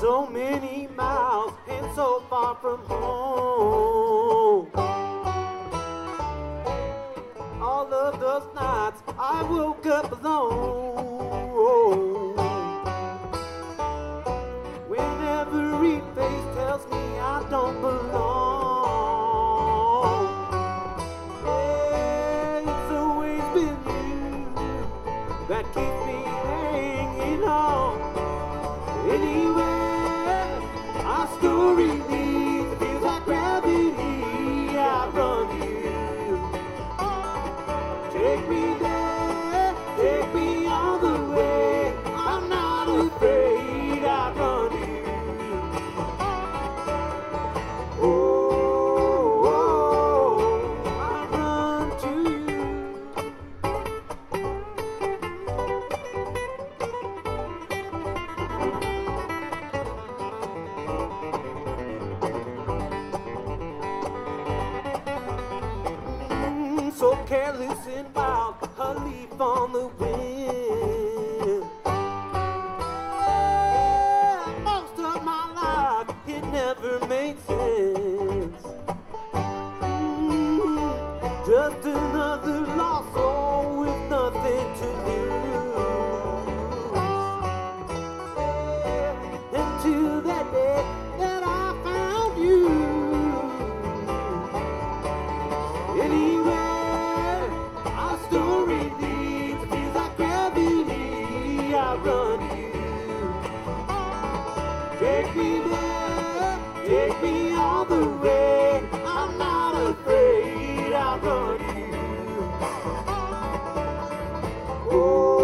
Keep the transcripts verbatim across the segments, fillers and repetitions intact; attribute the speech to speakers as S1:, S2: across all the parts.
S1: So many miles and so far from home. All of those nights I woke up alone. When every face tells me I don't belong. Yeah, it's always been you that keeps me hanging on. Anywhere our story leads, it feels like gravity. I run you. Take me there, take me all the way. I'm not afraid, I run you. Oh, oh, I run to you. Mm, so careless and wild, a leaf on the wind. Yeah, most of my life it never made sense. Mm, just another lost soul with nothing to lose. Yeah, until that day that I found you. Anywhere our story leads, feels like gravity. I run you. Take me there, take me all the way. I'm not afraid, I run you. Oh,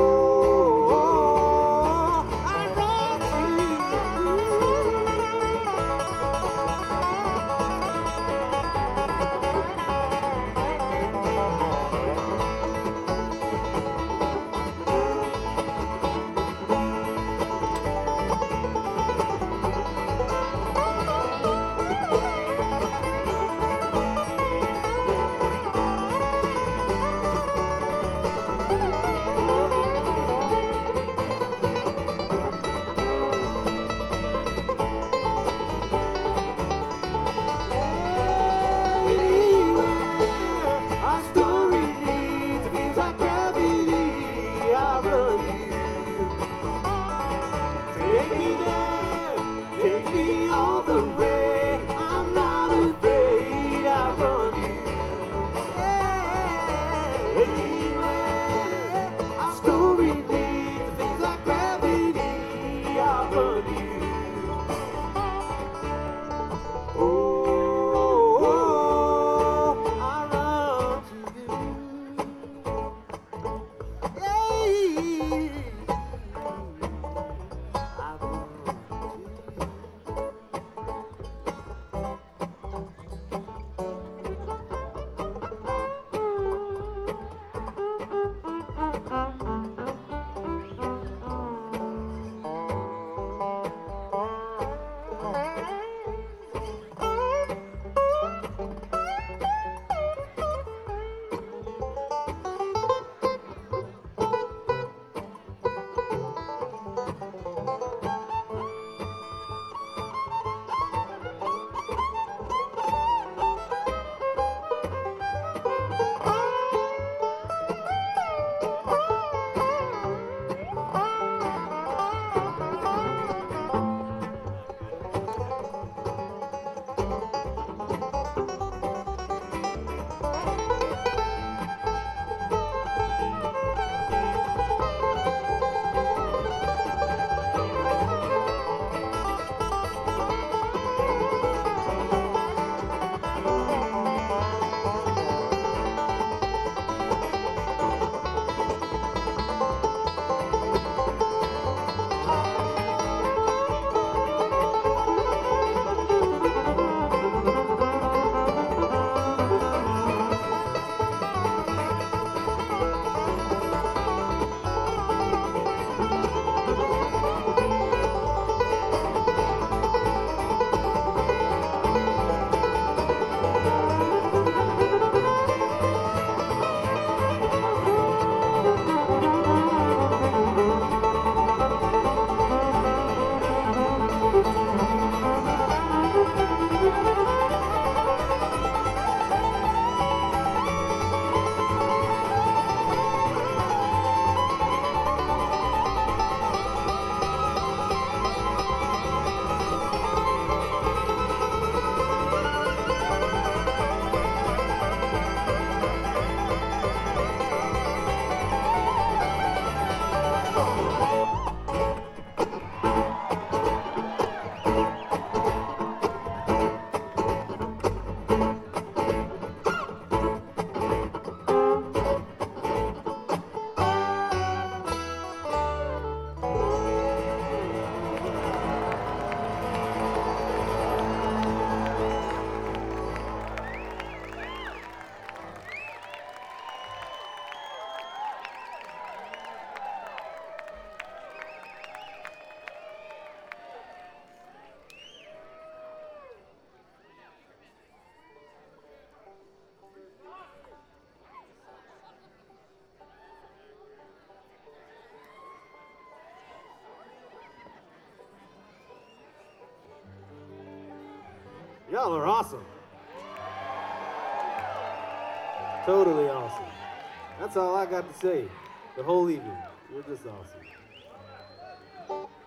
S1: oh, I run to Y'all are awesome. Totally awesome. That's all I got to say. The whole evening. You're just awesome.